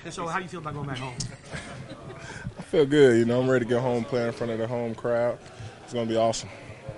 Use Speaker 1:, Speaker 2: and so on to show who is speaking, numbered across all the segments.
Speaker 1: So how do you feel about going back home?
Speaker 2: I feel good. You know, I'm ready to get home, play in front of the home crowd. It's going to be awesome.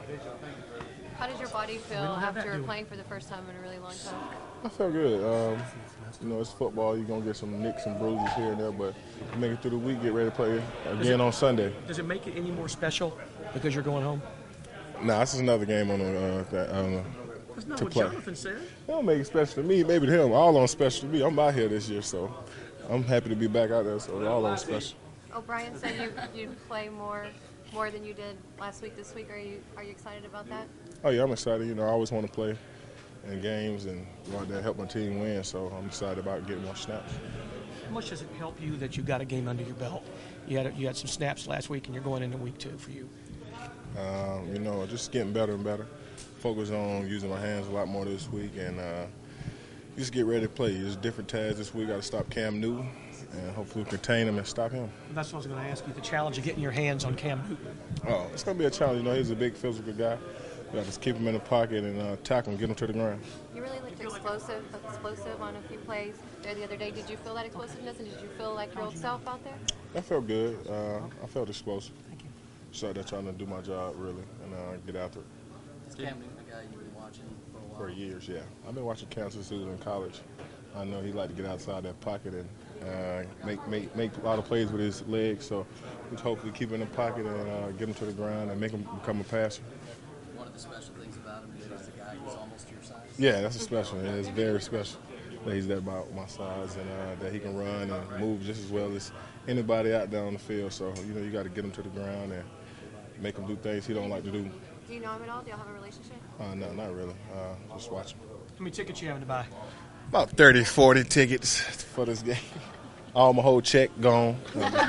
Speaker 3: How does your body feel after playing for the first time in a really long time?
Speaker 2: I feel good. You know, it's football. You're going to get some nicks and bruises here and there, but you make it through the week, get ready to play again on Sunday.
Speaker 1: Does it make it any more special because you're going home?
Speaker 2: Nah, this is another game on
Speaker 1: That's not
Speaker 2: to
Speaker 1: what
Speaker 2: play.
Speaker 1: Jonathan said.
Speaker 2: It don't make it special to me, maybe to him. All on special to me. I'm out here this year, so I'm happy to be back out there, so all on special.
Speaker 3: O'Brien said you'd play more than you did last week this week. Are you excited about that?
Speaker 2: Oh, yeah, I'm excited. You know, I always want to play in games and go out there and help my team win, so I'm excited about getting more snaps.
Speaker 1: How much does it help you that you got a game under your belt? You had some snaps last week, and you're going into week 2 for you.
Speaker 2: You know, just getting better and better. Focus on using my hands a lot more this week, and just get ready to play. There's different tasks this week. Got to stop Cam Newton, and hopefully contain him and stop him.
Speaker 1: That's what I was going to ask you, the challenge of getting your hands on Cam Newton.
Speaker 2: Oh, it's going to be a challenge. You know, he's a big physical guy. You got to just keep him in the pocket and tackle him, get him to the ground.
Speaker 3: You really looked explosive on a few plays there the other day. Did you feel that explosiveness, and did you feel like your old self out there?
Speaker 2: I felt good. I felt explosive. Thank you. So they're trying to do my job, really, and get after it.
Speaker 4: Is Cam Newton a guy you've been watching for a while?
Speaker 2: For years, yeah. I've been watching Cam since he was in college. I know he like to get outside that pocket and make a lot of plays with his legs. So we hopefully keep him in the pocket and get him to the ground and make him become a passer.
Speaker 4: One of the special things about him is he's a guy who's almost your size.
Speaker 2: Yeah, that's a special. Yeah, it's very special that he's that about my size and that he can run and move just as well as anybody out there on the field. So, you know, you got to get him to the ground and make him do things he don't like to do.
Speaker 3: Do you know him at all? Do y'all have a relationship?
Speaker 2: No, not really. Just watch him.
Speaker 1: How many tickets you having to buy?
Speaker 2: About 30, 40 tickets for this game. All my whole check gone.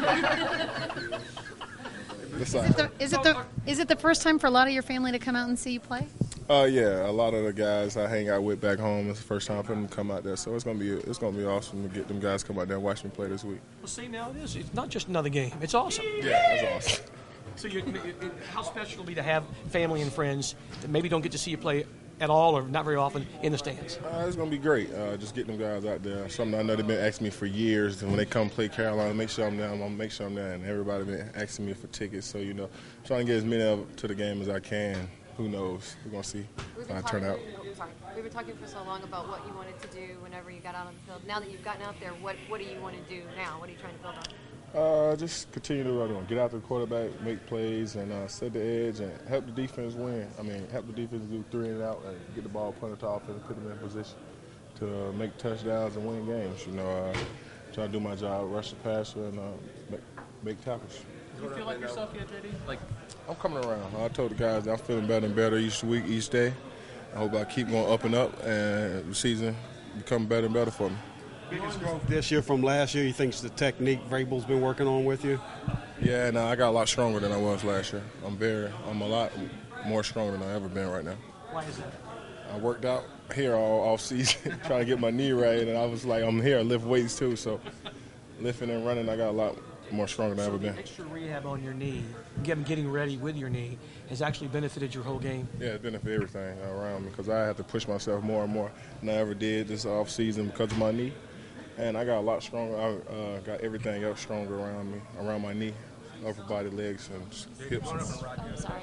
Speaker 5: Is it the first time for a lot of your family to come out and see you play?
Speaker 2: Yeah, a lot of the guys I hang out with back home. It's the first time for them to come out there, so it's gonna be awesome to get them guys come out there and watch me play this week.
Speaker 1: Well, see, now it is. It's not just another game. It's awesome.
Speaker 2: Yeah, that's awesome.
Speaker 1: So how special it'll be to have family and friends that maybe don't get to see you play at all or not very often in the stands?
Speaker 2: It's going to be great. Just getting them guys out there. Something I know they've been asking me for years. And when they come play Carolina, make sure I'm there. I'm going to make sure I'm there. And everybody been asking me for tickets. So, you know, trying to get as many of them to the game as I can. Who knows? We're going to see how I turn out.
Speaker 3: We've been talking for so long about what you wanted to do whenever you got out on the field. Now that you've gotten out there, what do you want to do now? What are you trying to build on?
Speaker 2: Just continue to run on. Get out to the quarterback, make plays, and set the edge, and help the defense win. I mean, help the defense do 3 and out and get the ball punted off and put them in position to make touchdowns and win games. You know, try to do my job, rush the passer, and make tackles.
Speaker 4: Do you feel like yourself yet, JD?
Speaker 2: I'm coming around. I told the guys that I'm feeling better and better each week, each day. I hope I keep going up and up, and the season become better and better for me.
Speaker 6: Biggest growth this year from last year, you think it's the technique Vrabel's been working on with you?
Speaker 2: Yeah, no, I got a lot stronger than I was last year. I'm a lot more stronger than I've ever been right now.
Speaker 1: Why is that?
Speaker 2: I worked out here all off season trying to get my knee right, and I was like, I'm here, I lift weights too, so lifting and running, I got a lot more stronger than I've ever been.
Speaker 1: The extra rehab on your knee, getting ready with your knee, has actually benefited your whole game?
Speaker 2: Yeah, it benefited everything around me because I had to push myself more and more than I ever did this off season because of my knee. And I got a lot stronger. I got everything else stronger around me, around my knee, upper body, legs, and hips.
Speaker 3: I'm sorry.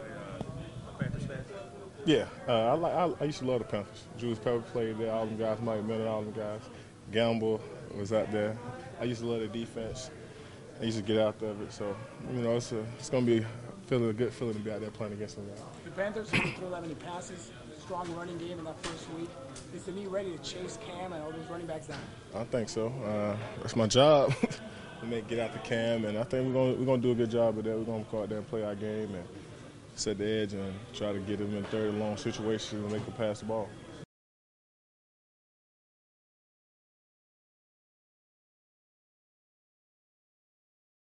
Speaker 2: Yeah, I used to love the Panthers. Julius Pepper played there. All them guys, Mike Miller, all them guys. Gamble was out there. I used to love the defense. I used to get out of it. So, you know, it's going to be a good feeling to be out there playing against them guys.
Speaker 7: The Panthers didn't throw that many passes. Strong running game in that first week. Is the knee ready to chase Cam and all those running backs down?
Speaker 2: I think so. That's my job. Get out the Cam, and I think we're gonna do a good job of that. We're gonna go out there and play our game and set the edge and try to get him in third and long situations and make him pass the ball.